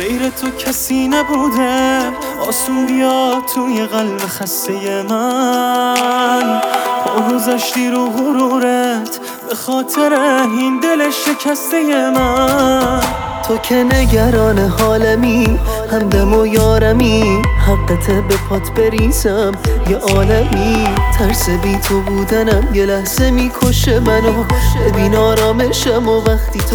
غیر تو کسی نبوده آسون بیاد توی قلب خسته من. پا گذاشتی رو غرورت به خاطر این دل شکسته من. تو که نگران حالمی، همدم و یارمی، حقت به پات بریزم یه عالمی. ترس بی تو بودنم یه لحظه میکشه منو، ببین آرامشم و وقتی تو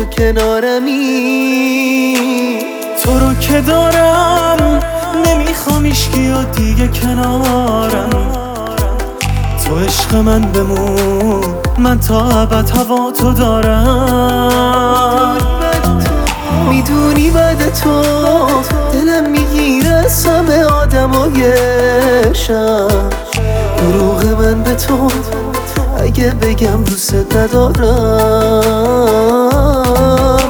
کنارمی. تو رو که دارم نمیخوام عشقی و دیگه کنارم. تو عشق من بمون، من تا ابد هوا تو دارم. میدونی بعد تو دلم میگیره از همه آدمای شهر. دروغ من به تو اگه بگم دوست ندارم.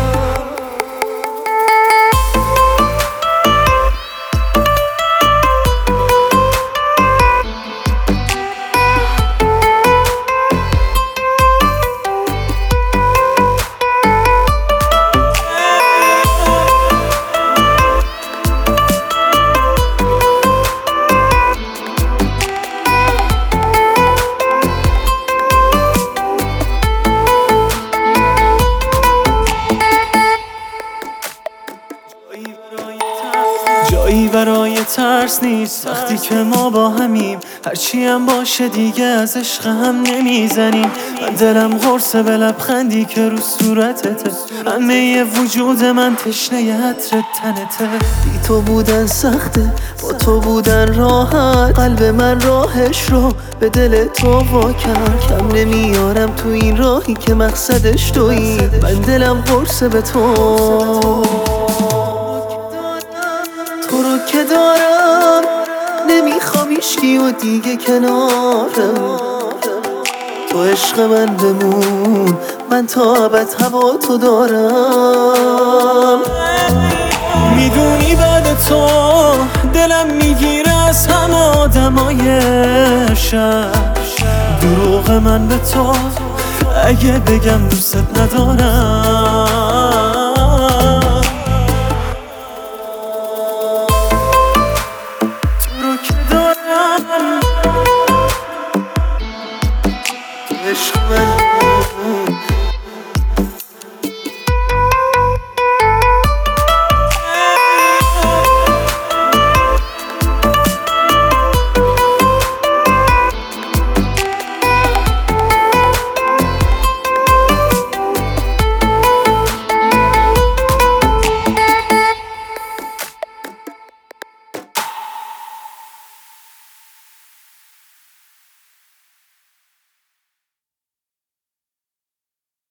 جایی برای ترس نیست وقتی که ما با همیم. هرچی هم باشه دیگه از عشق هم نمیزنیم. من دلم قرصه به لبخندی که رو صورتته، همه وجود من تشنه عطر تنته. بی تو بودن سخته، با تو بودن راحت. قلب من راهش رو به دل تو وا کرد. کم نمیارم تو این راهی که مقصدش تویی. من دلم قرصه به تو، تو رو که دارم نمیخوام عشقی و دیگه کنارم. تو عشق من بمون، من تا ابد هوا تو دارم. میدونی بعد تو دلم میگیره از همه آدمای شهر. دروغ من به تو اگه بگم دوست ندارم.